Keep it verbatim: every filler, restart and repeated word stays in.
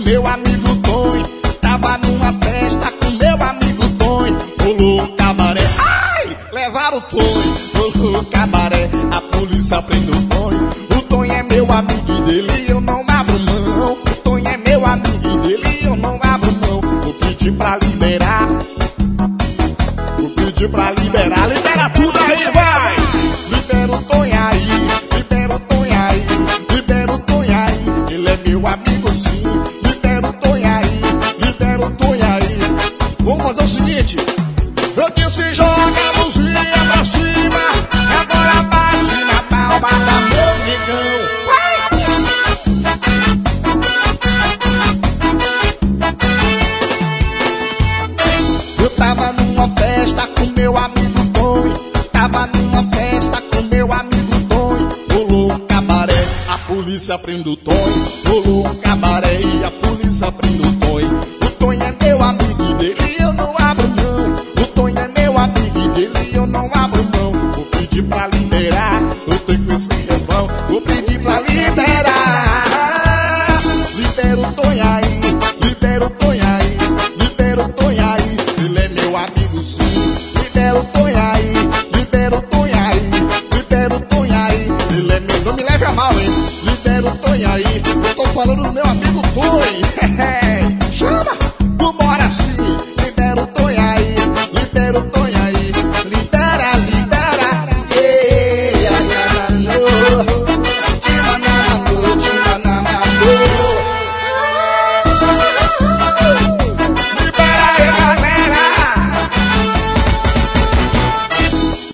meu amigo Tonho. Tava numa festa com meu amigo Tonho. Rolou um cabaré, ai, levaram o Tonho. Rolou um cabaré, a polícia prende o Tonho. O Tonho é meu amigo e dele eu não abro mão. O Tonho é meu amigo e dele eu não abro mão. Vou pedir pra liberar, vou pedir pra liberar. Libera tudo aí, vai! Libera o Tonho aí, libera o Tonho aí, libera o Tonho aí. Ele é meu amigo sim, libera o Tonho aí, libera o Tonho aí. Vamos fazer o seguinte, eu disse joga a luzinha pra cima, agora bate na palma da meu negão. Eu tava numa festa com meu amigo Tonho. Tava numa festa com meu amigo Tonho. Rolou um cabaré, a polícia prende o Tonho. Rolou um cabaré e a polícia prende o Tonho. O Tonho é meu amigo e dele eu não abro mão. O Tonho é meu amigo e dele eu não abro mão. Vou pedir pra liberar, eu tenho esse refrão. Vou pedir pra liberar. Libera o Tonho aí, libera o Tonho aí, libera o Tonho aí. Ele é meu amigo sim, libera o Tonho aí, libera o Tonho aí, libera o Tonho aí. Ele é meu, não me leve a mal, hein? Libera o Tonho aí, eu tô falando do meu amigo Tonho.